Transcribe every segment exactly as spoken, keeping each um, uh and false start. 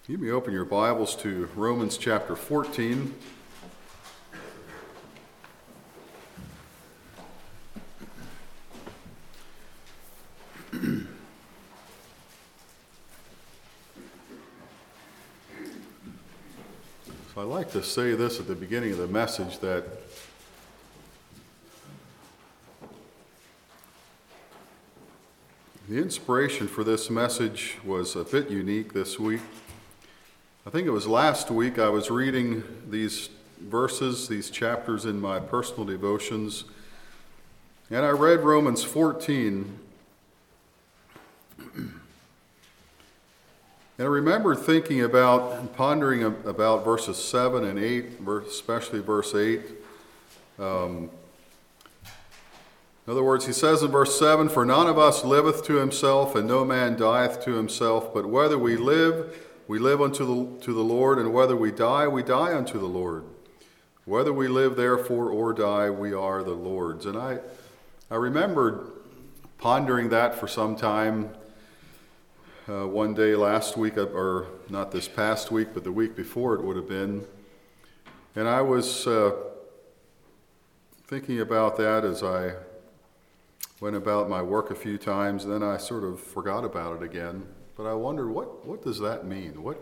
You may open your Bibles to Romans chapter fourteen. So I like to say this at the beginning of the message, that the inspiration for this message was a bit unique this week. I think it was last week I was reading these verses, these chapters in my personal devotions, and I read Romans fourteen. And I remember thinking about and pondering about verses seven and eight, especially verse eight. Um, in other words, he says in verse seven, "For none of us liveth to himself, and no man dieth to himself, but whether we live, we live unto the, to the Lord, and whether we die, we die unto the Lord. Whether we live, therefore, or die, we are the Lord's." And I, I remembered pondering that for some time. Uh, one day last week, or not this past week, but the week before it would have been. And I was uh, thinking about that as I went about my work a few times, and then I sort of forgot about it again. But I wondered, what, what does that mean? What,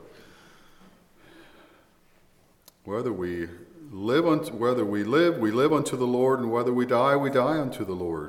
whether we live unto, whether we live, we live unto the Lord, and whether we die, we die unto the Lord.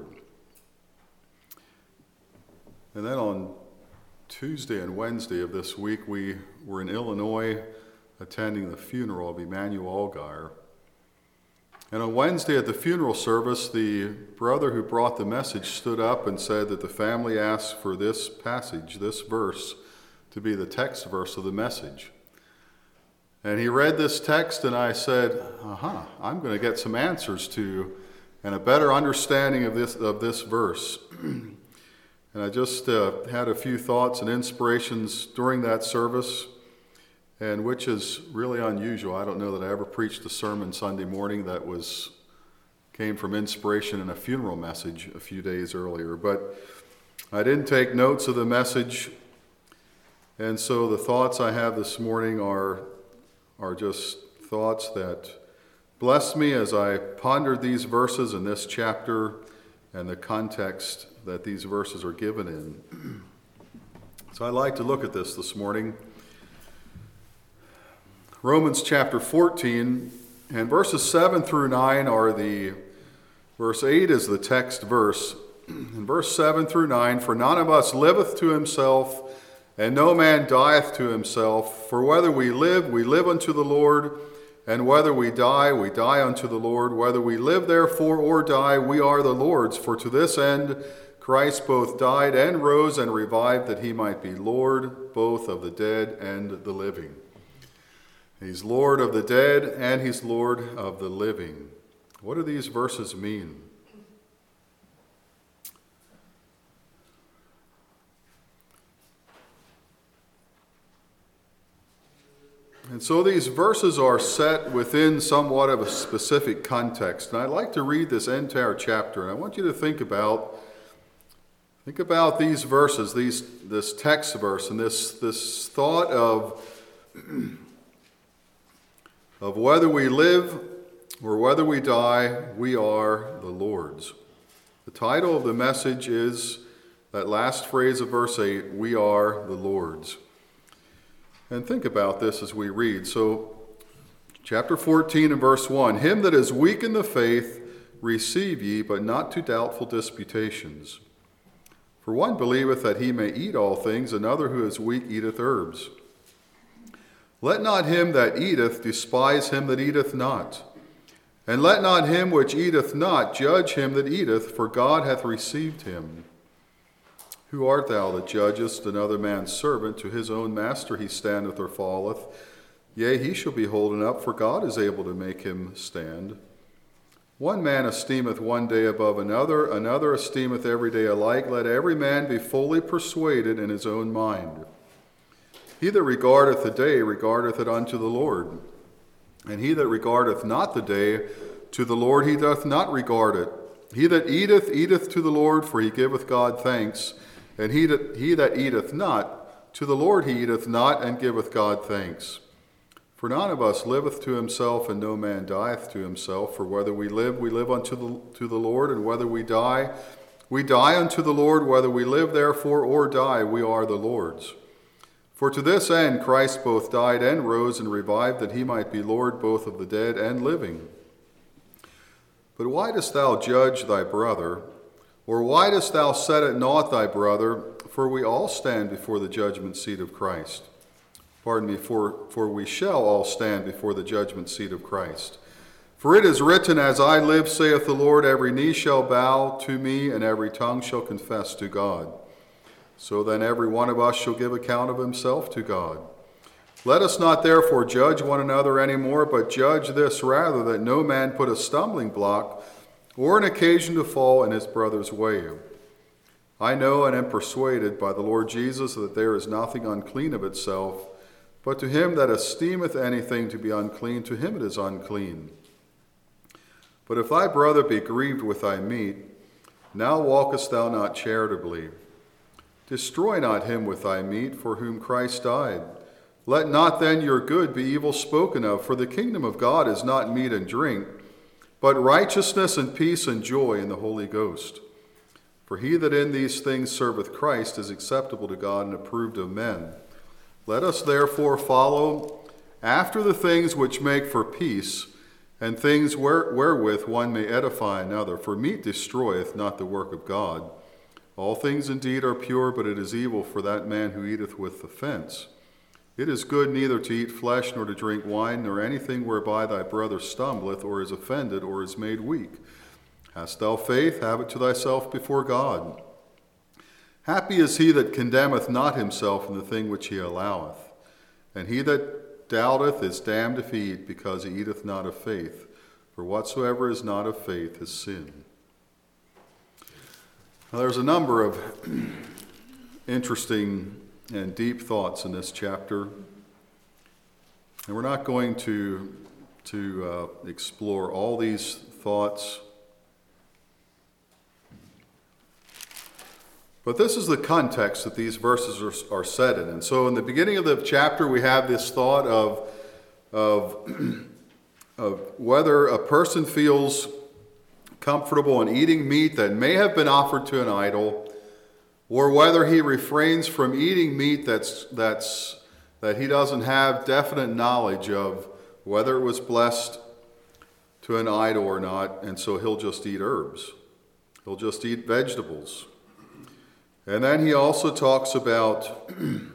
And then on Tuesday and Wednesday of this week, we were in Illinois attending the funeral of Emmanuel Allgaier. And on Wednesday at the funeral service, the brother who brought the message stood up and said that the family asked for this passage, this verse, to be the text verse of the message. And he read this text, and I said, uh-huh, I'm going to get some answers to and a better understanding of this, of this verse. And I just uh, had a few thoughts and inspirations during that service, and which is really unusual. I don't know that I ever preached a sermon Sunday morning that was came from inspiration in a funeral message a few days earlier. But I didn't take notes of the message, and so the thoughts I have this morning are, are just thoughts that blessed me as I pondered these verses in this chapter and the context that these verses are given in. So I'd like to look at this this morning. Romans chapter fourteen, and verses seven through nine are the, verse eight is the text verse, and verse seven through nine, "For none of us liveth to himself, and no man dieth to himself. For whether we live, we live unto the Lord, and whether we die, we die unto the Lord. Whether we live, therefore, or die, we are the Lord's. For to this end Christ both died and rose and revived, that he might be Lord both of the dead and the living." He's Lord of the dead and he's Lord of the living. What do these verses mean? And so these verses are set within somewhat of a specific context. And I'd like to read this entire chapter, and I want you to think about think about these verses, these this text verse, and this this thought of of whether we live or whether we die, we are the Lord's. The title of the message is that last phrase of verse eight, "We are the Lord's." And think about this as we read. So, chapter fourteen and verse one, "Him that is weak in the faith receive ye, but not to doubtful disputations. For one believeth that he may eat all things, another who is weak eateth herbs. Let not him that eateth despise him that eateth not. And let not him which eateth not judge him that eateth, for God hath received him. Who art thou that judgest another man's servant? To his own master he standeth or falleth. Yea, he shall be holden up, for God is able to make him stand. One man esteemeth one day above another, another esteemeth every day alike. Let every man be fully persuaded in his own mind. He that regardeth the day regardeth it unto the Lord. And he that regardeth not the day, to the Lord he doth not regard it. He that eateth, eateth to the Lord, for he giveth God thanks. And he that, he that eateth not, To the Lord he eateth not, and giveth God thanks. For none of us liveth to himself, and no man dieth to himself. For whether we live, we live unto the, to the Lord, and whether we die, we die unto the Lord. Whether we live, therefore, or die, we are the Lord's. For to this end Christ both died and rose and revived, that he might be Lord both of the dead and living. But why dost thou judge thy brother? Or why dost thou set at naught thy brother? For we all stand before the judgment seat of Christ. Pardon me, for, for we shall all stand before the judgment seat of Christ. For it is written, As I live, saith the Lord, every knee shall bow to me, and every tongue shall confess to God. So then every one of us shall give account of himself to God. Let us not therefore judge one another any more, but judge this rather, that no man put a stumbling block or an occasion to fall in his brother's way. I know and am persuaded by the Lord Jesus that there is nothing unclean of itself, but to him that esteemeth anything to be unclean, to him it is unclean. But if thy brother be grieved with thy meat, now walkest thou not charitably. Destroy not him with thy meat, for whom Christ died. Let not then your good be evil spoken of, for the kingdom of God is not meat and drink, but righteousness and peace and joy in the Holy Ghost. For he that in these things serveth Christ is acceptable to God and approved of men. Let us therefore follow after the things which make for peace, and things where, wherewith one may edify another. For meat destroyeth not the work of God. All things indeed are pure, but it is evil for that man who eateth with offense. It is good neither to eat flesh, nor to drink wine, nor anything whereby thy brother stumbleth, or is offended, or is made weak. Hast thou faith? Have it to thyself before God. Happy is he that condemneth not himself in the thing which he alloweth. And he that doubteth is damned if he eat, because he eateth not of faith. For whatsoever is not of faith is sin. Now, there's a number of interesting and deep thoughts in this chapter. And we're not going to, to uh, explore all these thoughts. But this is the context that these verses are, are set in. And so in the beginning of the chapter, we have this thought of, of, of whether a person feels comfortable in eating meat that may have been offered to an idol, or whether he refrains from eating meat that's, that's, that he doesn't have definite knowledge of whether it was blessed to an idol or not, and so he'll just eat herbs. He'll just eat vegetables. And then he also talks about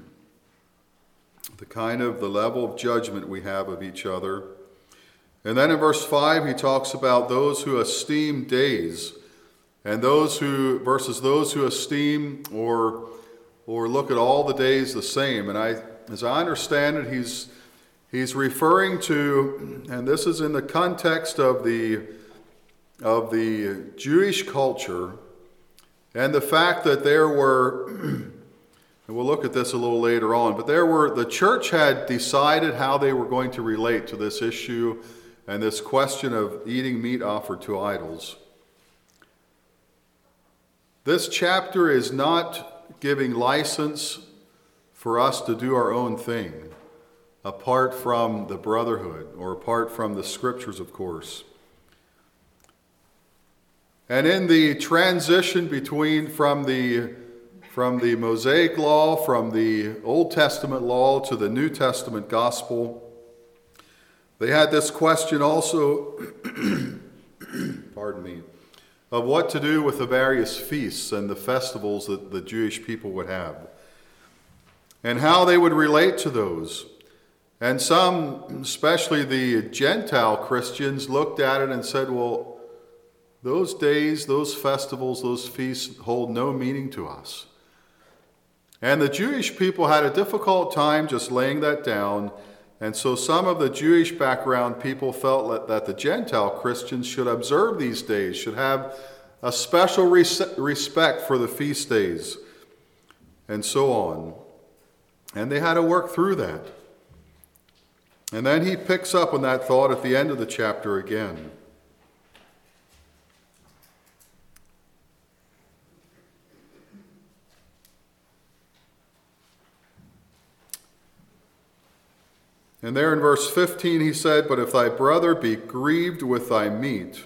the kind of the level of judgment we have of each other. And then in verse five, he talks about those who esteem days, and those who, versus those who esteem or, or look at all the days the same. And I, as I understand it, he's, he's referring to, and this is in the context of the, of the Jewish culture, and the fact that there were, and we'll look at this a little later on, but there were, the church had decided how they were going to relate to this issue and this question of eating meat offered to idols. This chapter is not giving license for us to do our own thing, apart from the brotherhood, or apart from the scriptures, of course. And in the transition between from the from the Mosaic law, from the Old Testament law to the New Testament gospel, they had this question also, pardon me, of what to do with the various feasts and the festivals that the Jewish people would have, and how they would relate to those. And some, especially the Gentile Christians, looked at it and said, well, those days, those festivals, those feasts hold no meaning to us. And the Jewish people had a difficult time just laying that down. And so some of the Jewish background people felt that the Gentile Christians should observe these days, should have a special res- respect for the feast days, and so on. And they had to work through that. And then he picks up on that thought at the end of the chapter again. And there in verse fifteen he said, "But if thy brother be grieved with thy meat,"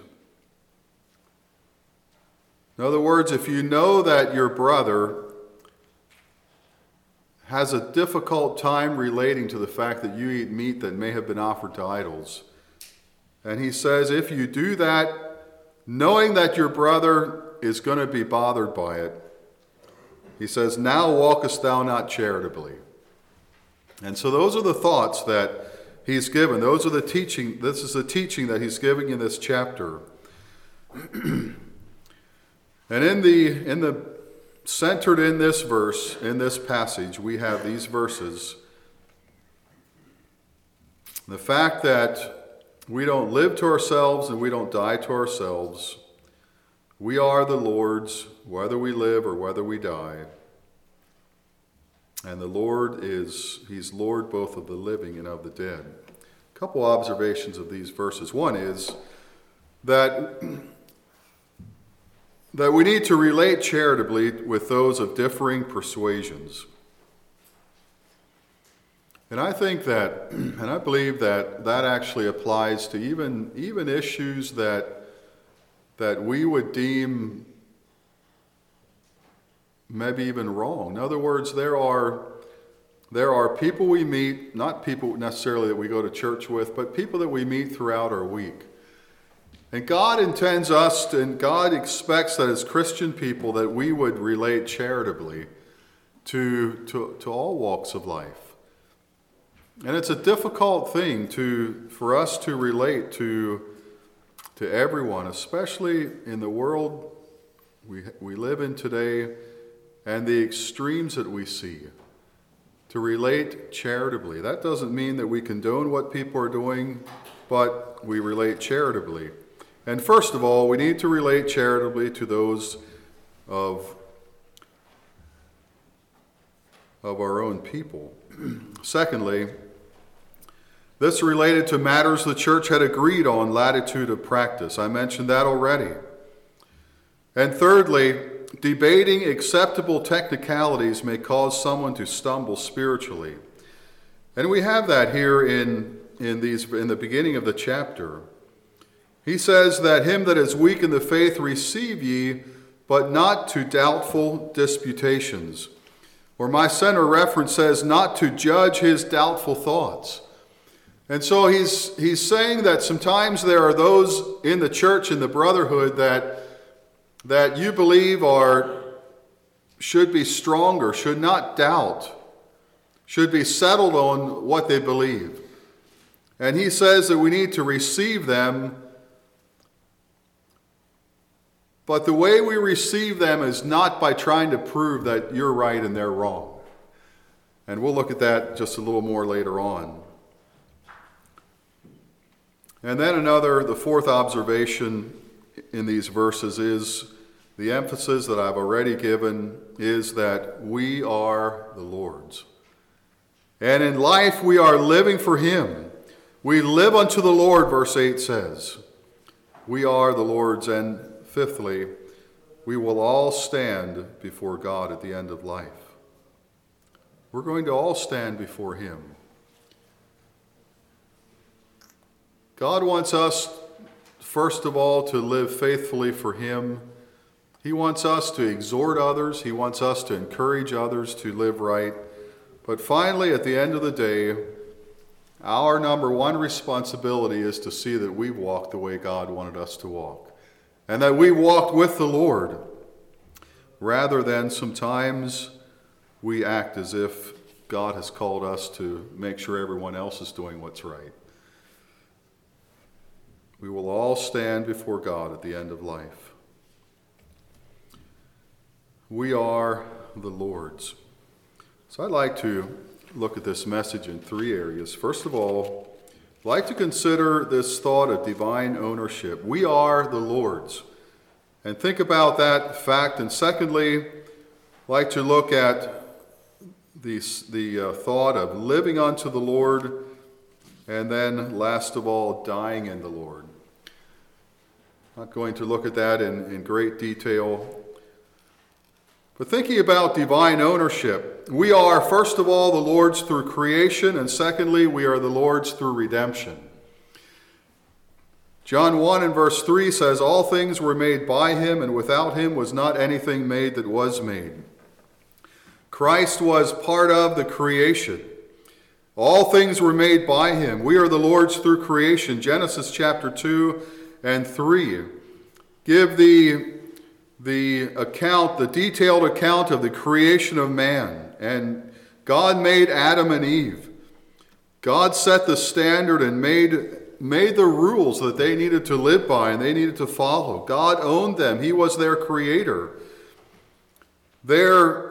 in other words, if you know that your brother has a difficult time relating to the fact that you eat meat that may have been offered to idols, and he says, if you do that, knowing that your brother is going to be bothered by it, he says, "Now walkest thou not charitably." And so those are the thoughts that he's given. Those are the teaching. This is the teaching that he's giving in this chapter. And in the in the centered in this verse, in this passage, we have these verses. The fact that we don't live to ourselves and we don't die to ourselves. We are the Lord's, whether we live or whether we die. And the Lord is, he's Lord both of the living and of the dead. A couple observations of these verses. One is that that we need to relate charitably with those of differing persuasions. And I think that, and I believe that that actually applies to even, even issues that, that we would deem maybe even wrong. In other words, there are, there are people we meet, not people necessarily that we go to church with, but people that we meet throughout our week. And God intends us, to, and God expects that as Christian people that we would relate charitably to, to, to all walks of life. And it's a difficult thing to for us to relate to, to everyone, especially in the world we, we live in today and the extremes that we see. To relate charitably. That doesn't mean that we condone what people are doing, but we relate charitably. And first of all, we need to relate charitably to those of, of our own people. Secondly, this related to matters the church had agreed on latitude of practice. I mentioned that already. And thirdly, debating acceptable technicalities may cause someone to stumble spiritually. And we have that here in, in, these, in the beginning of the chapter. He says that him that is weak in the faith receive ye, but not to doubtful disputations. Or my center reference says, not to judge his doubtful thoughts. And so he's, he's saying that sometimes there are those in the church, in the brotherhood, that, that you believe are, should be stronger, should not doubt, should be settled on what they believe. And he says that we need to receive them. But the way we receive them is not by trying to prove that you're right and they're wrong. And we'll look at that just a little more later on. And then another, the fourth observation in these verses is the emphasis that I've already given is that we are the Lord's. And in life we are living for Him. We live unto the Lord, verse eight says. We are the Lord's. And fifthly, we will all stand before God at the end of life. We're going to all stand before Him. God wants us, first of all, to live faithfully for Him. He wants us to exhort others. He wants us to encourage others to live right. But finally, at the end of the day, our number one responsibility is to see that we walk the way God wanted us to walk. And that we walked with the Lord, rather than sometimes we act as if God has called us to make sure everyone else is doing what's right. We will all stand before God at the end of life. We are the Lord's. So I'd like to look at this message in three areas. First of all, I'd like to consider this thought of divine ownership. We are the Lord's. And think about that fact. And secondly, I'd like to look at the, the uh, thought of living unto the Lord. And then, last of all, dying in the Lord. I'm not going to look at that in, in great detail. But thinking about divine ownership, we are, first of all, the Lord's through creation, and secondly, we are the Lord's through redemption. John one and verse three says, "All things were made by him, and without him was not anything made that was made." Christ was part of the creation. All things were made by him. We are the Lord's through creation. Genesis chapter two and three give the, the account, the detailed account of the creation of man. And God made Adam and Eve. God set the standard and made, made the rules that they needed to live by and they needed to follow. God owned them. He was their creator. Their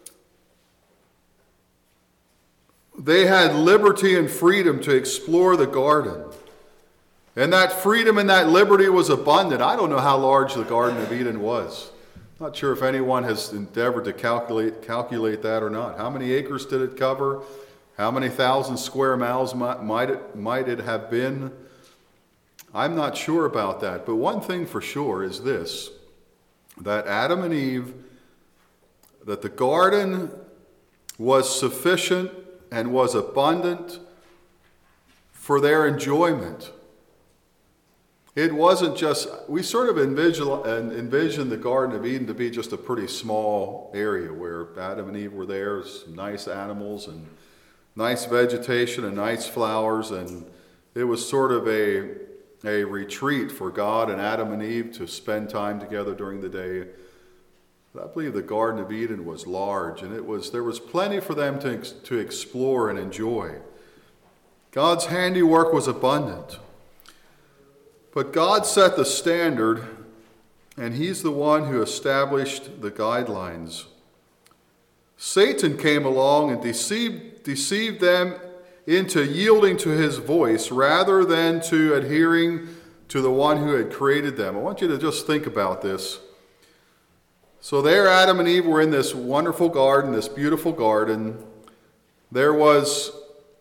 They had liberty and freedom to explore the garden. And that freedom and that liberty was abundant. I don't know how large the Garden of Eden was. Not sure if anyone has endeavored to calculate, calculate that or not. How many acres did it cover? How many thousand square miles might, might, it, might it have been? I'm not sure about that. But one thing for sure is this, that Adam and Eve, that the garden was sufficient and was abundant for their enjoyment. It wasn't just, we sort of envision, envision the Garden of Eden to be just a pretty small area where Adam and Eve were there, some nice animals and nice vegetation and nice flowers, and it was sort of a, a retreat for God and Adam and Eve to spend time together during the day. I believe the Garden of Eden was large, and it was there was plenty for them to, to explore and enjoy. God's handiwork was abundant. But God set the standard, and he's the one who established the guidelines. Satan came along and deceived, deceived them into yielding to his voice rather than to adhering to the one who had created them. I want you to just think about this. So there Adam and Eve were in this wonderful garden, this beautiful garden. There was,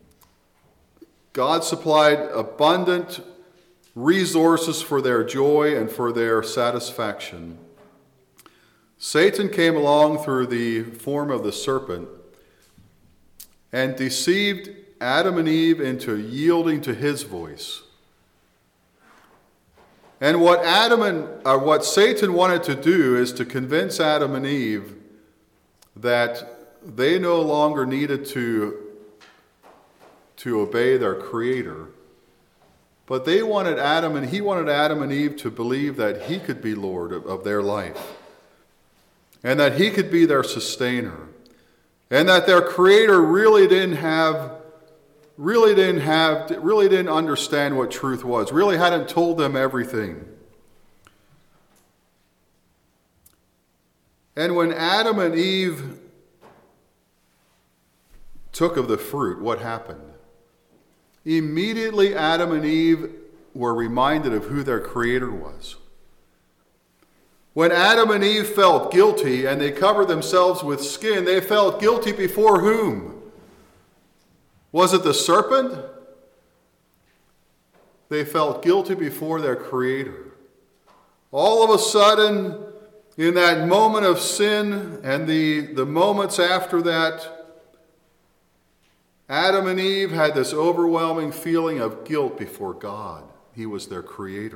God supplied abundant resources for their joy and for their satisfaction. Satan came along through the form of the serpent and deceived Adam and Eve into yielding to his voice. And what Adam and uh, what Satan wanted to do is to convince Adam and Eve that they no longer needed to, to obey their Creator, but they wanted Adam and he wanted Adam and Eve to believe that he could be Lord of, of their life, and that he could be their sustainer, and that their Creator really didn't have. really didn't have, really didn't understand what truth was, really hadn't told them everything. And when Adam and Eve took of the fruit, what happened? Immediately Adam and Eve were reminded of who their Creator was. When Adam and Eve felt guilty and they covered themselves with skin, they felt guilty before whom? Was it the serpent? They felt guilty before their Creator. All of a sudden, in that moment of sin and the, the moments after that, Adam and Eve had this overwhelming feeling of guilt before God. He was their Creator.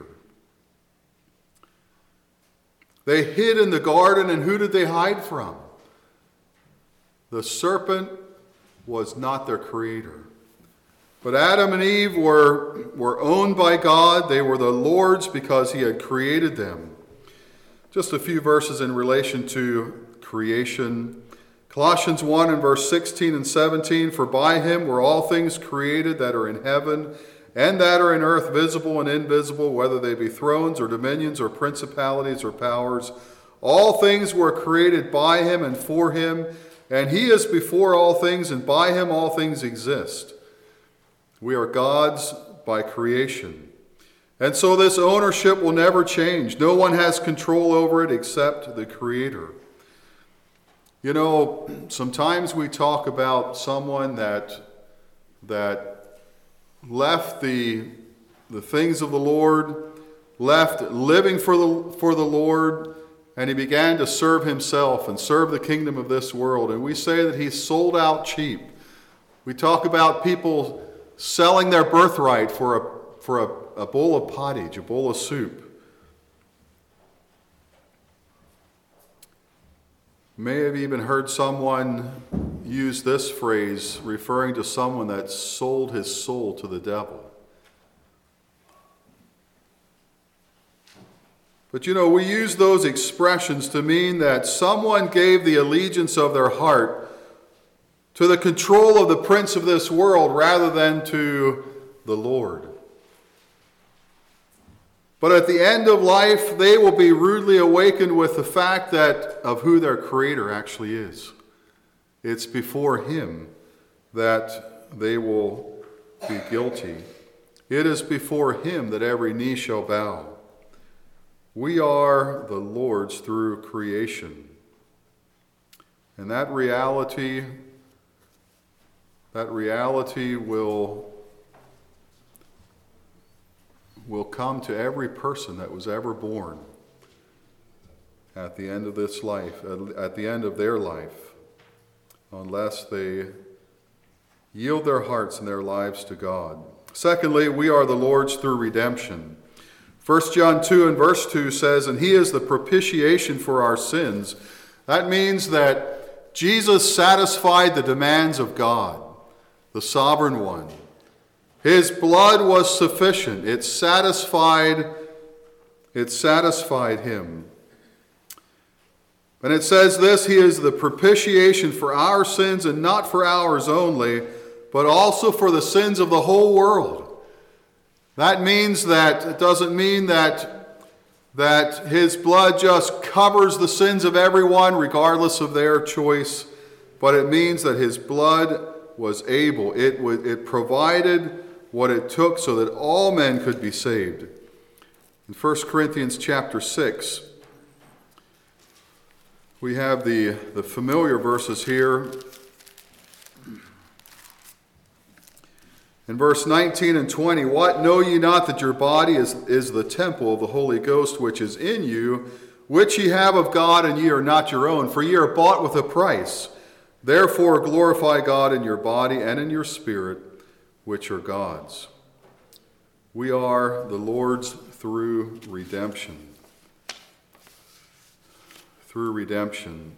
They hid in the garden, and who did they hide from? The serpent was not their Creator. But Adam and Eve were, were owned by God. They were the Lord's because he had created them. Just a few verses in relation to creation. Colossians one and verse sixteen and seventeen, "For by him were all things created that are in heaven and that are in earth, visible and invisible, whether they be thrones or dominions or principalities or powers. All things were created by him and for him, and he is before all things, and by him all things exist." We are God's by creation. And so this ownership will never change. No one has control over it except the Creator. You know, sometimes we talk about someone that, that left the, the things of the Lord, left living for the, for the Lord, and he began to serve himself and serve the kingdom of this world. And we say that he sold out cheap. We talk about people selling their birthright for a, for a, a bowl of pottage, a bowl of soup. May have even heard someone use this phrase referring to someone that sold his soul to the devil. But you know, we use those expressions to mean that someone gave the allegiance of their heart to the control of the prince of this world rather than to the Lord. But at the end of life, they will be rudely awakened with the fact that of who their Creator actually is. It's before Him that they will be guilty. It is before Him that every knee shall bow. We are the Lord's through creation. And that reality, that reality will will come to every person that was ever born at the end of this life, at the end of their life, unless they yield their hearts and their lives to God. Secondly, we are the Lord's through redemption. First John two and verse two says, "And he is the propitiation for our sins." That means that Jesus satisfied the demands of God, the sovereign one. His blood was sufficient. It satisfied, it satisfied him. And it says this, "He is the propitiation for our sins, and not for ours only, but also for the sins of the whole world." That means that, it doesn't mean that, that his blood just covers the sins of everyone regardless of their choice, but it means that his blood was able, it, it provided what it took so that all men could be saved. In First Corinthians chapter six, we have the, the familiar verses here. In verse nineteen and twenty, "What, know ye not that your body is, is the temple of the Holy Ghost which is in you, which ye have of God, and ye are not your own? For ye are bought with a price. Therefore glorify God in your body and in your spirit, which are God's." We are the Lord's through redemption. Through redemption.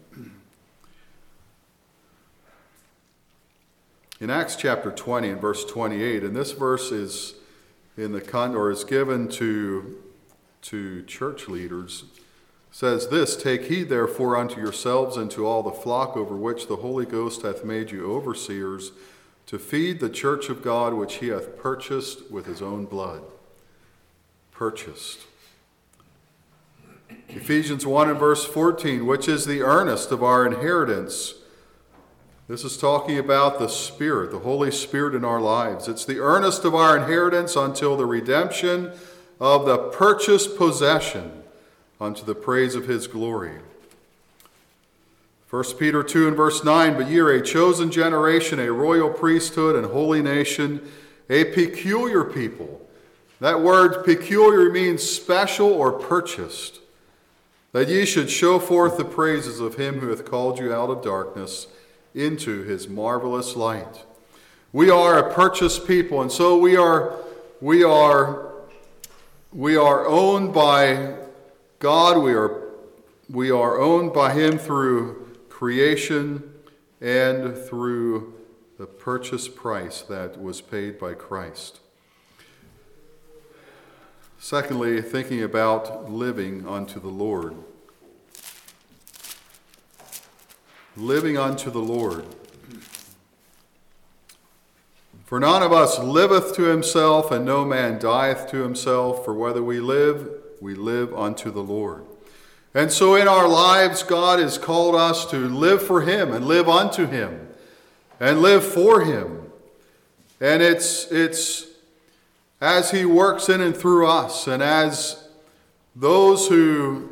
In Acts chapter twenty and verse twenty-eight, and this verse is in the con or is given to, to church leaders, says this, "Take heed therefore unto yourselves and to all the flock over which the Holy Ghost hath made you overseers, to feed the church of God which he hath purchased with his own blood." Purchased. Ephesians one and verse fourteen, "Which is the earnest of our inheritance." This is talking about the Spirit, the Holy Spirit in our lives. It's the earnest of our inheritance until the redemption of the purchased possession unto the praise of his glory. First Peter two and verse nine, "But ye are a chosen generation, a royal priesthood, and holy nation, a peculiar people." That word peculiar means special or purchased. "That ye should show forth the praises of him who hath called you out of darkness into his marvelous light." We are a purchased people, and so we are we are we are owned by God. We are we are owned by him through creation and through the purchase price that was paid by Christ. Secondly, thinking about living unto the Lord. Living unto the Lord. "For none of us liveth to himself, and no man dieth to himself. For whether we live, we live unto the Lord." And so in our lives, God has called us to live for him and live unto him and live for him. And it's, it's as he works in and through us, and as those who,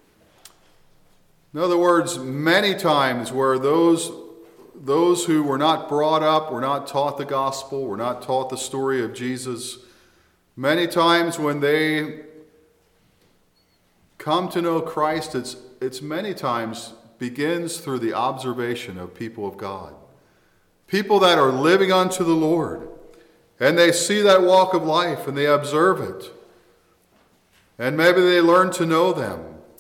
in other words, many times where those, those who were not brought up, were not taught the gospel, were not taught the story of Jesus, many times when they come to know Christ, it's, it's many times begins through the observation of people of God. People that are living unto the Lord, and they see that walk of life and they observe it. And maybe they learn to know them.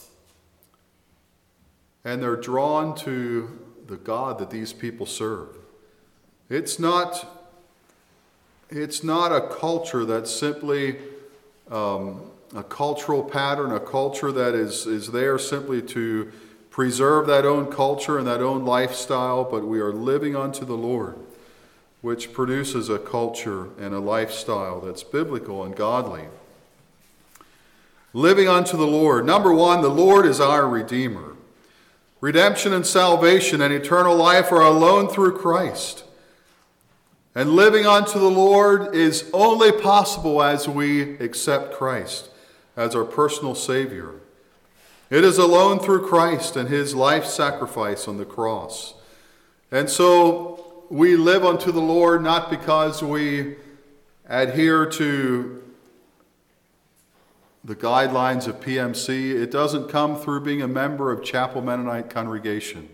And they're drawn to the God that these people serve. It's not, it's not a culture that's simply um, a cultural pattern, a culture that is, is there simply to preserve that own culture and that own lifestyle, but we are living unto the Lord, which produces a culture and a lifestyle that's biblical and godly. Living unto the Lord. Number one, the Lord is our Redeemer. Redemption and salvation and eternal life are alone through Christ. And living unto the Lord is only possible as we accept Christ as our personal Savior. It is alone through Christ and his life sacrifice on the cross. And so we live unto the Lord not because we adhere to the guidelines of P M C. It doesn't come through being a member of Chapel Mennonite congregation.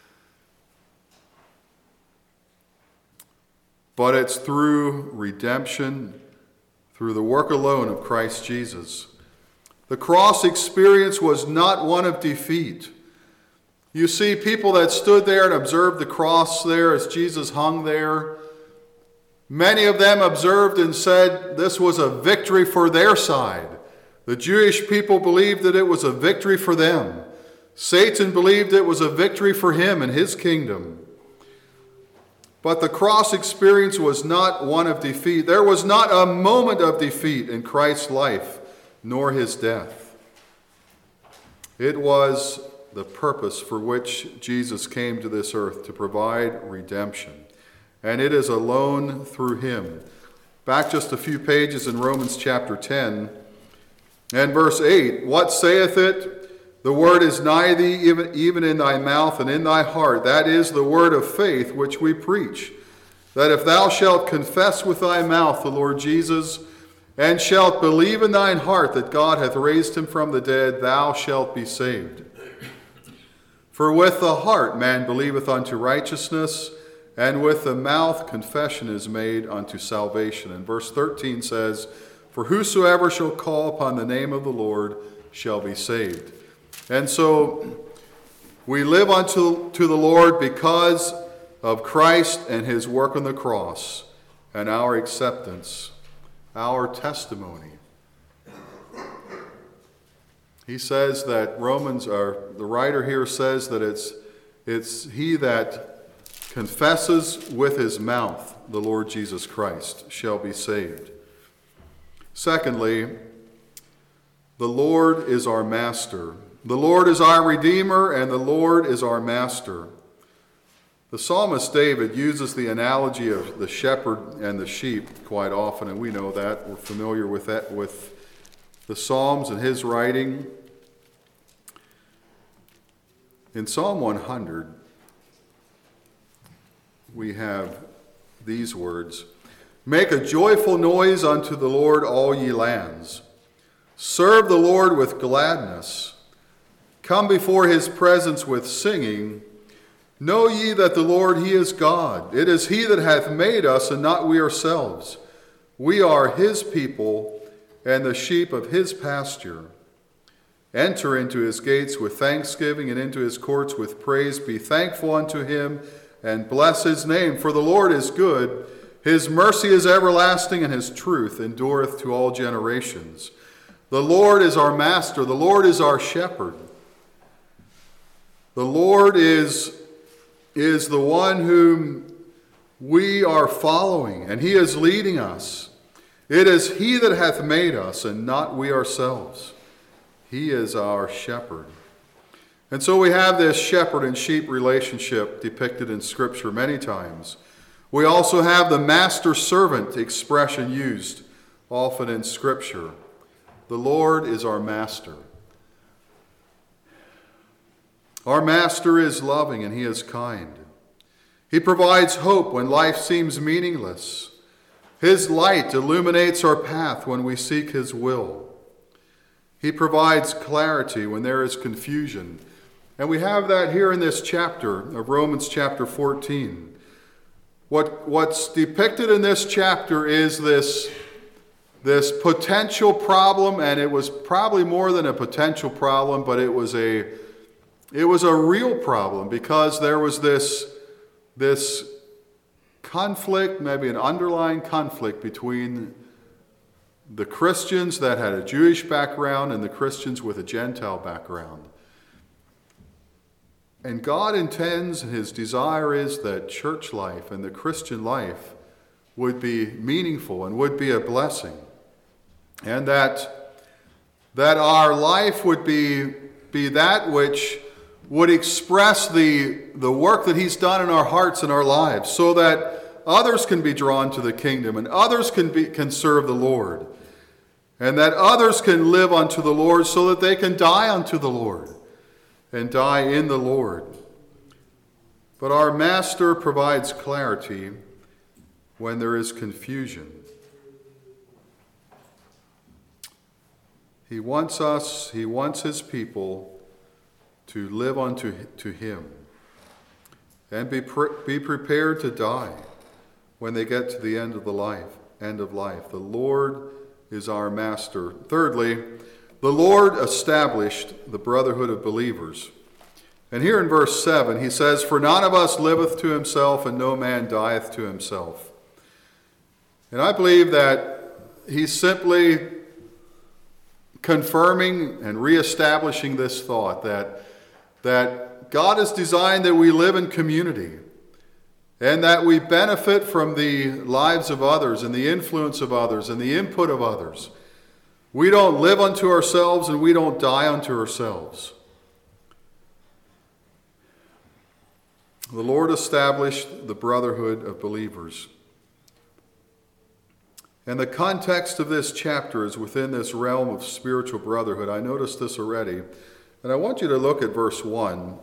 But it's through redemption, through the work alone of Christ Jesus. The cross experience was not one of defeat. You see people that stood there and observed the cross there as Jesus hung there. Many of them observed and said this was a victory for their side. The Jewish people believed that it was a victory for them. Satan believed it was a victory for him and his kingdom. But the cross experience was not one of defeat. There was not a moment of defeat in Christ's life, nor his death. It was the purpose for which Jesus came to this earth, to provide redemption. And it is alone through him. Back just a few pages in Romans chapter ten and verse eight. What saith it? The word is nigh thee, even, even in thy mouth and in thy heart. That is the word of faith which we preach. That if thou shalt confess with thy mouth the Lord Jesus, and shalt believe in thine heart that God hath raised him from the dead, thou shalt be saved. For with the heart man believeth unto righteousness, and with the mouth confession is made unto salvation. And verse thirteen says, for whosoever shall call upon the name of the Lord shall be saved. And so we live unto to the Lord because of Christ and his work on the cross and our acceptance, our testimony. He says that Romans, or the writer here says that it's, it's he that confesses with his mouth the Lord Jesus Christ shall be saved. Secondly, the Lord is our master. The Lord is our Redeemer, and the Lord is our master. The psalmist David uses the analogy of the shepherd and the sheep quite often, and we know that. We're familiar with that with the Psalms and his writing. In Psalm one hundred, we have these words, make a joyful noise unto the Lord, all ye lands. Serve the Lord with gladness. Come before his presence with singing. Know ye that the Lord, he is God. It is he that hath made us, and not we ourselves. We are his people, and the sheep of his pasture. Enter into his gates with thanksgiving, and into his courts with praise. Be thankful unto him, and bless his name. For the Lord is good. His mercy is everlasting, and his truth endureth to all generations. The Lord is our master. The Lord is our shepherd. The Lord is, is the one whom we are following, and he is leading us. It is he that hath made us, and not we ourselves. He is our shepherd. And so we have this shepherd and sheep relationship depicted in Scripture many times. We also have the master-servant expression used often in Scripture. The Lord is our master. Our master is loving and he is kind. He provides hope when life seems meaningless. His light illuminates our path when we seek his will. He provides clarity when there is confusion. And we have that here in this chapter of Romans chapter fourteen. What, what's depicted in this chapter is this, this potential problem, and it was probably more than a potential problem, but it was a, it was a real problem, because there was this, this conflict, maybe an underlying conflict between the Christians that had a Jewish background and the Christians with a Gentile background. And God intends, and his desire is that church life and the Christian life would be meaningful and would be a blessing. And that, that our life would be, be that which would express the, the work that he's done in our hearts and our lives, so that others can be drawn to the kingdom and others can, be, can serve the Lord. And that others can live unto the Lord so that they can die unto the Lord and die in the Lord. But our Master provides clarity when there is confusion. He wants us, he wants his people to live unto to him and be, pre- be prepared to die when they get to the end of the life, end of life. The Lord is our Master. Thirdly, the Lord established the brotherhood of believers. And here in verse seven, he says, "For none of us liveth to himself, and no man dieth to himself." And I believe that he's simply confirming and reestablishing this thought that, that God has designed that we live in community, and that we benefit from the lives of others and the influence of others and the input of others. We don't live unto ourselves and we don't die unto ourselves. The Lord established the brotherhood of believers. And the context of this chapter is within this realm of spiritual brotherhood. I noticed this already. And I want you to look at verse one.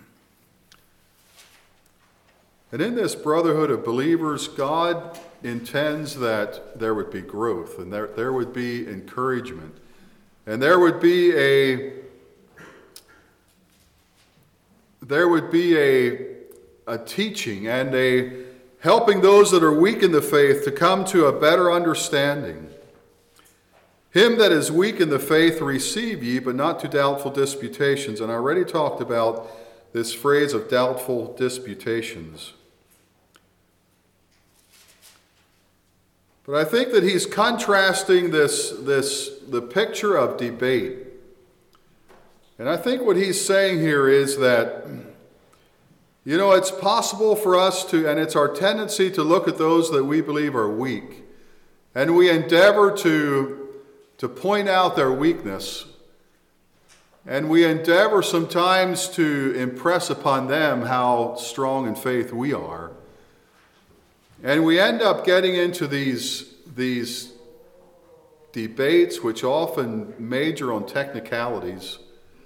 And in this brotherhood of believers, God intends that there would be growth, and there, there would be encouragement, and there would be a there would be a, a teaching and a helping those that are weak in the faith to come to a better understanding. "Him that is weak in the faith receive ye, but not to doubtful disputations." And I already talked about this phrase of doubtful disputations. But I think that he's contrasting this, this, the picture of debate. And I think what he's saying here is that, you know, it's possible for us to, and it's our tendency to look at those that we believe are weak, and we endeavor to, to point out their weakness, and we endeavor sometimes to impress upon them how strong in faith we are. And we end up getting into these, these debates which often major on technicalities.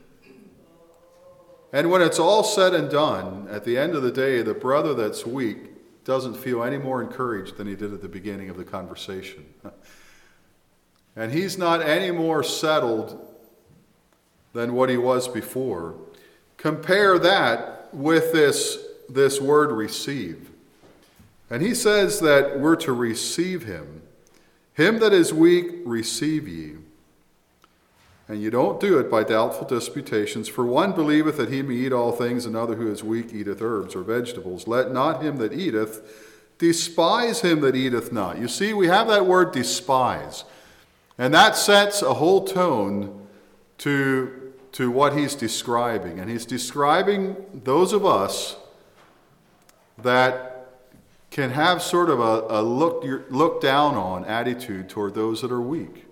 And when it's all said and done, at the end of the day, the brother that's weak doesn't feel any more encouraged than he did at the beginning of the conversation. And he's not any more settled than what he was before. Compare that with this, this word receive. And he says that we're to receive him. "Him that is weak, receive ye." And you don't do it by doubtful disputations. "For one believeth that he may eat all things, another who is weak eateth herbs or vegetables. Let not him that eateth despise him that eateth not." You see, we have that word despise. And that sets a whole tone to, to what he's describing. And he's describing those of us that can have sort of a, a look, look down on attitude toward those that are weak.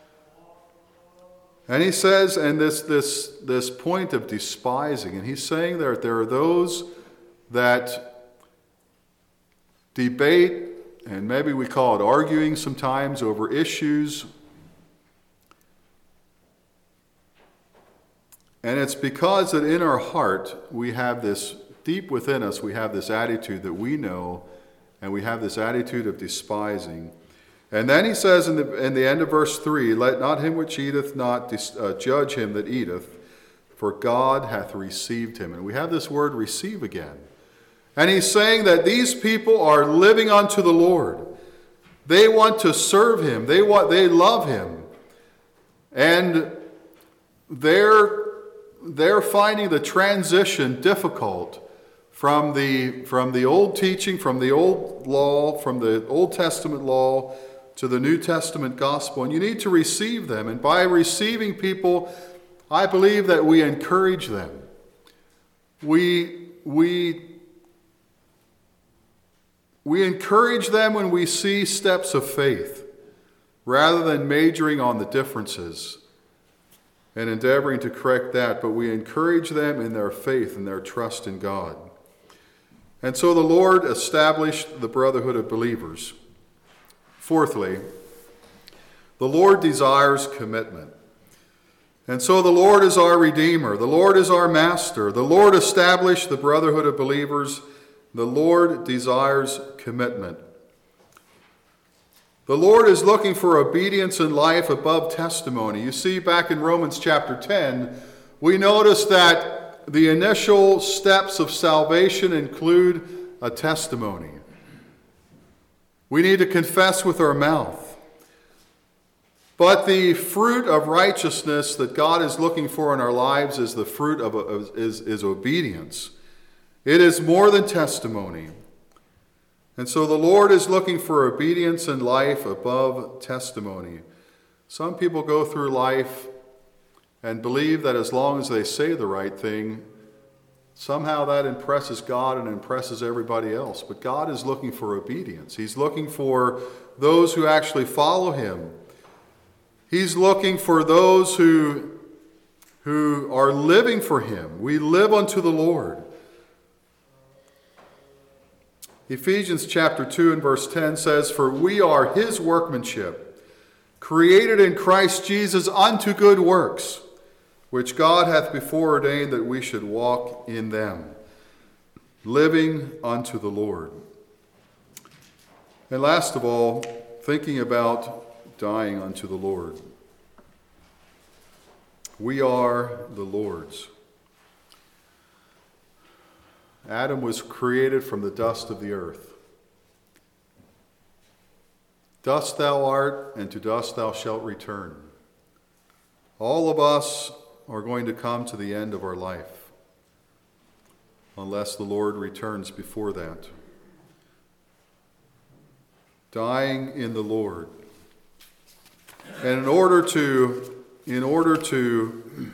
And he says, and this, this, this point of despising, and he's saying that there are those that debate, and maybe we call it arguing sometimes over issues. And it's because that in our heart, we have this, deep within us, we have this attitude that we know, and we have this attitude of despising. And then he says in the, in the end of verse three, "Let not him which eateth not dis, uh, judge him that eateth, for God hath received him. And we have this word receive again. And he's saying that these people are living unto the Lord. They want to serve him. They want, they love him. And they're, they're finding the transition difficult from the, from the old teaching, from the old law, from the Old Testament law to the New Testament gospel. And you need to receive them. And by receiving people, I believe that we encourage them. We, we, we encourage them when we see steps of faith, rather than majoring on the differences and endeavoring to correct that. But we encourage them in their faith and their trust in God. And so the Lord established the brotherhood of believers. Fourthly, the Lord desires commitment. And so the Lord is our Redeemer. The Lord is our Master. The Lord established the brotherhood of believers. The Lord desires commitment. The Lord is looking for obedience in life above testimony. You see, back in Romans chapter ten, we notice that the initial steps of salvation include a testimony. We need to confess with our mouth. But the fruit of righteousness that God is looking for in our lives is the fruit of, of is, is obedience. It is more than testimony. And so the Lord is looking for obedience in life above testimony. Some people go through life and believe that as long as they say the right thing, somehow that impresses God and impresses everybody else. But God is looking for obedience. He's looking for those who actually follow him. He's looking for those who, who are living for him. We live unto the Lord. Ephesians chapter two and verse ten says, "For we are his workmanship, created in Christ Jesus unto good works, which God hath before ordained that we should walk in them," living unto the Lord. And last of all, thinking about dying unto the Lord. We are the Lord's. Adam was created from the dust of the earth. Dust thou art, and to dust thou shalt return. All of us are going to come to the end of our life, unless the Lord returns before that. Dying in the Lord. And in order to, in order to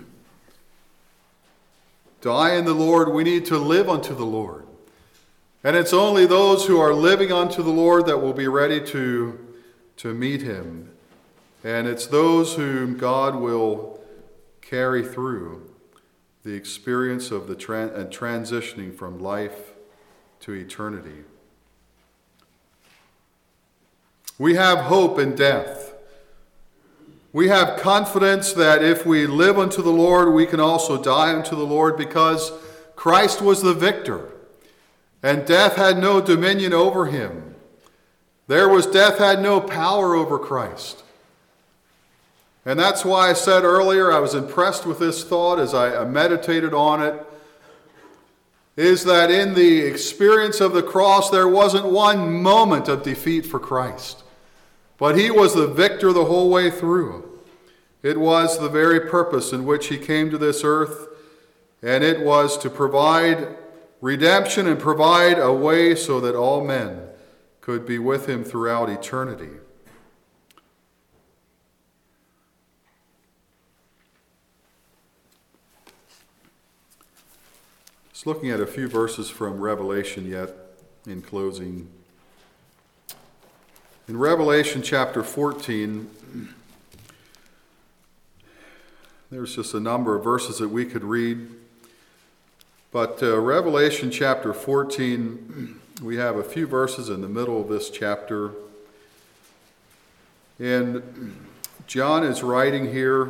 die in the Lord, we need to live unto the Lord. And it's only those who are living unto the Lord that will be ready to, to meet him. And it's those whom God will carry through the experience of the tran- and transitioning from life to eternity. We have hope in death. We have confidence that if we live unto the Lord, we can also die unto the Lord, because Christ was the victor, and death had no dominion over him. There was death had no power over Christ. And that's why I said earlier, I was impressed with this thought as I meditated on it, is that in the experience of the cross, there wasn't one moment of defeat for Christ. But he was the victor the whole way through. It was the very purpose in which he came to this earth, and it was to provide redemption and provide a way so that all men could be with him throughout eternity. Just looking at a few verses from Revelation yet in closing. In Revelation chapter fourteen, there's just a number of verses that we could read. But uh, Revelation chapter fourteen, we have a few verses in the middle of this chapter. And John is writing here.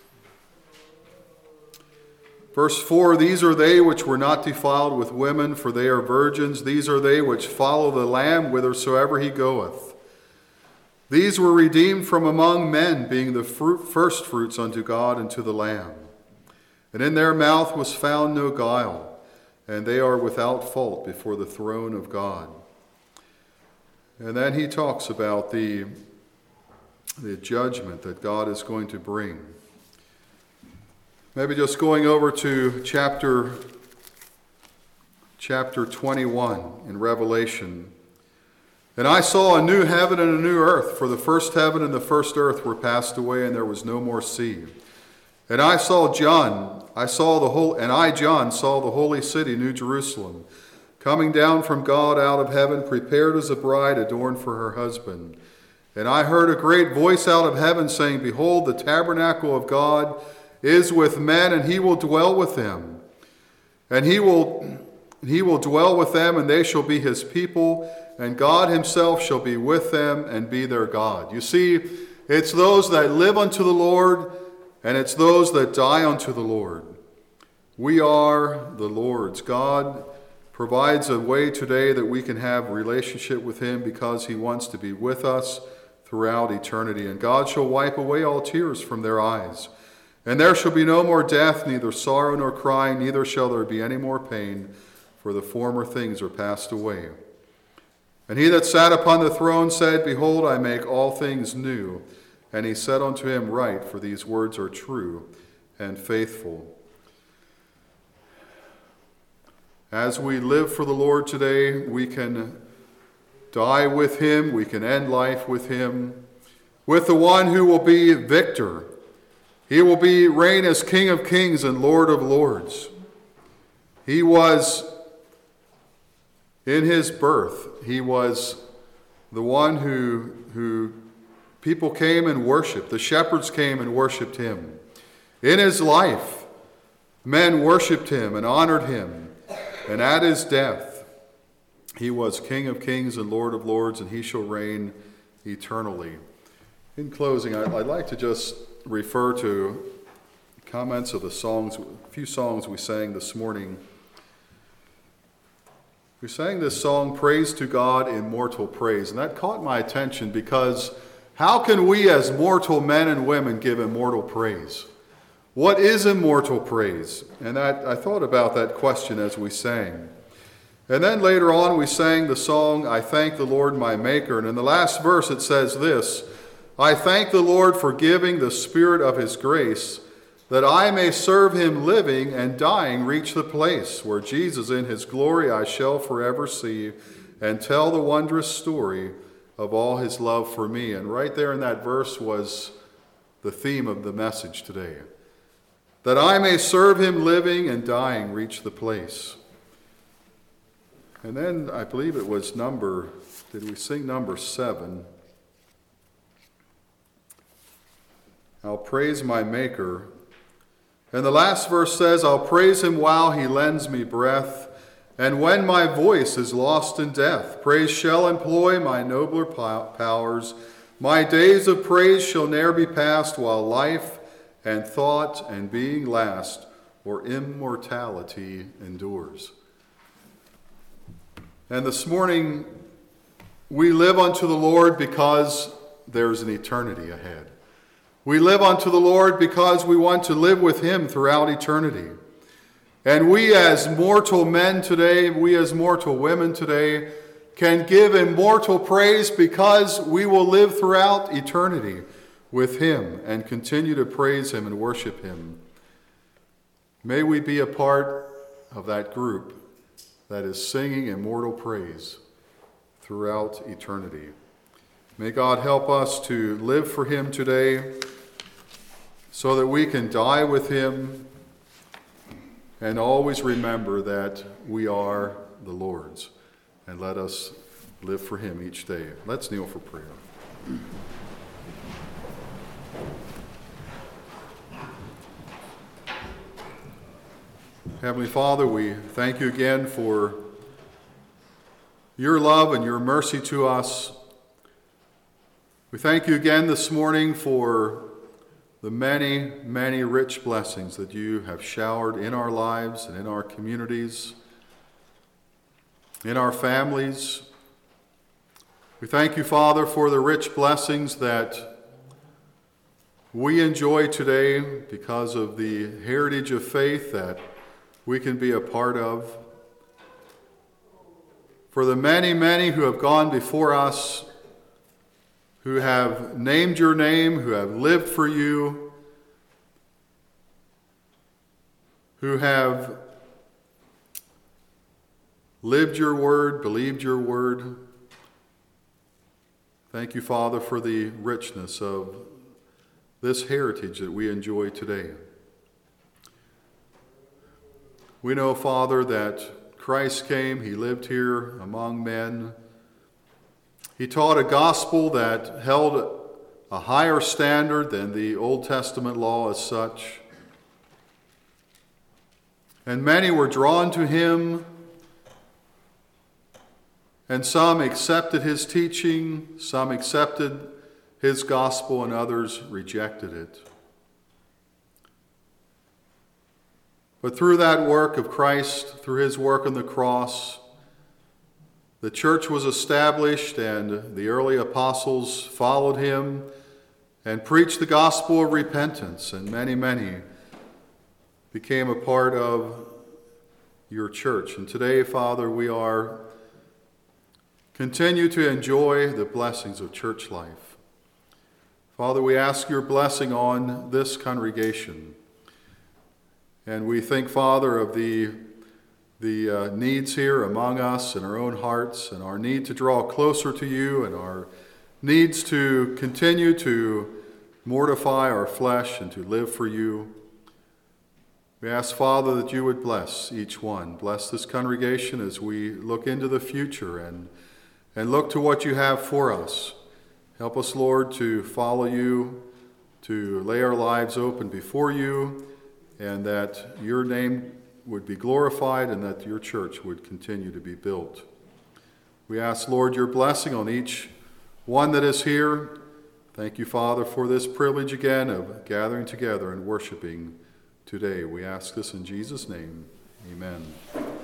Verse four, "These are they which were not defiled with women, for they are virgins. These are they which follow the Lamb whithersoever he goeth. These were redeemed from among men, being the fruit, first fruits unto God and to the Lamb. And in their mouth was found no guile, and they are without fault before the throne of God. And then he talks about the, the judgment that God is going to bring. Maybe just going over to chapter, chapter twenty-one in Revelation. And I saw a new heaven and a new earth, for the first heaven and the first earth were passed away, and there was no more sea. And I saw John, I saw the whole, and I, John, saw the holy city, New Jerusalem, coming down from God out of heaven, prepared as a bride adorned for her husband. And I heard a great voice out of heaven saying, Behold, the tabernacle of God is with men, and he will dwell with them. And he will, he will dwell with them, and they shall be his people, and God himself shall be with them and be their God. You see, it's those that live unto the Lord, and it's those that die unto the Lord. We are the Lord's. God provides a way today that we can have a relationship with him because he wants to be with us throughout eternity. And God shall wipe away all tears from their eyes. And there shall be no more death, neither sorrow nor crying, neither shall there be any more pain, for the former things are passed away. And he that sat upon the throne said, Behold, I make all things new. And he said unto him, Write, for these words are true and faithful. As we live for the Lord today, we can die with him, we can end life with him, with the one who will be victor. He will be reign as King of kings and Lord of lords. He was, in his birth, he was the one who, who people came and worshiped. The shepherds came and worshiped him. In his life, men worshiped him and honored him. And at his death, he was King of kings and Lord of lords, and he shall reign eternally. In closing, I'd like to just refer to comments of the songs, a few songs we sang this morning. We sang this song, Praise to God, Immortal Praise. And that caught my attention because how can we as mortal men and women give immortal praise? What is immortal praise? And that, I thought about that question as we sang. And then later on we sang the song, I Thank the Lord my Maker. And in the last verse it says this, I thank the Lord for giving the Spirit of his grace, that I may serve him living and dying reach the place where Jesus in his glory I shall forever see and tell the wondrous story of all his love for me. And right there in that verse was the theme of the message today. That I may serve him living and dying reach the place. And then I believe it was number, did we sing number seven? I'll praise my Maker. And the last verse says, I'll praise him while he lends me breath, and when my voice is lost in death. Praise shall employ my nobler powers. My days of praise shall ne'er be past, while life and thought and being last, or immortality endures. And this morning, we live unto the Lord because there's an eternity ahead. We live unto the Lord because we want to live with him throughout eternity. And we as mortal men today, we as mortal women today, can give immortal praise because we will live throughout eternity with him and continue to praise him and worship him. May we be a part of that group that is singing immortal praise throughout eternity. May God help us to live for him today so that we can die with him and always remember that we are the Lord's. And let us live for him each day. Let's kneel for prayer. Heavenly Father, we thank you again for your love and your mercy to us. We thank you again this morning for the many, many rich blessings that you have showered in our lives and in our communities, in our families. We thank you, Father, for the rich blessings that we enjoy today because of the heritage of faith that we can be a part of. For the many, many who have gone before us, who have named your name, who have lived for you, who have lived your word, believed your word. Thank you, Father, for the richness of this heritage that we enjoy today. We know, Father, that Christ came, he lived here among men. He taught a gospel that held a higher standard than the Old Testament law as such. And many were drawn to him, and some accepted his teaching, some accepted his gospel, and others rejected it. But through that work of Christ, through his work on the cross, the church was established, and the early apostles followed him and preached the gospel of repentance, and many, many became a part of your church. And today, Father, we are continue to enjoy the blessings of church life. Father, we ask your blessing on this congregation. And we think, Father, of the, the uh, needs here among us in our own hearts, and our need to draw closer to you, and our needs to continue to mortify our flesh and to live for you. We ask, Father, that you would bless each one. Bless this congregation as we look into the future and, and look to what you have for us. Help us, Lord, to follow you, to lay our lives open before you, and that your name would be glorified and that your church would continue to be built. We ask, Lord, your blessing on each one that is here. Thank you, Father, for this privilege again of gathering together and worshiping today. We ask this in Jesus' name. Amen.